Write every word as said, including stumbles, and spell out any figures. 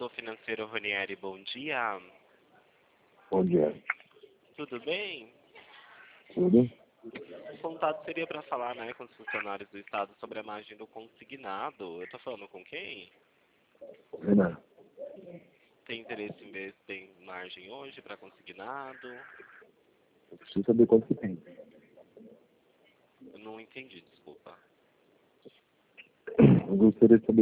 Setor Financeiro Ranieri, bom dia. Bom dia. Tudo bem? Tudo? O contato seria para falar, né, com os funcionários do Estado sobre a margem do consignado. Eu tô falando com quem? Renan, Tem interesse em ver se tem margem hoje para consignado? eu preciso saber quanto que tem. Eu não entendi, desculpa. Eu gostaria de saber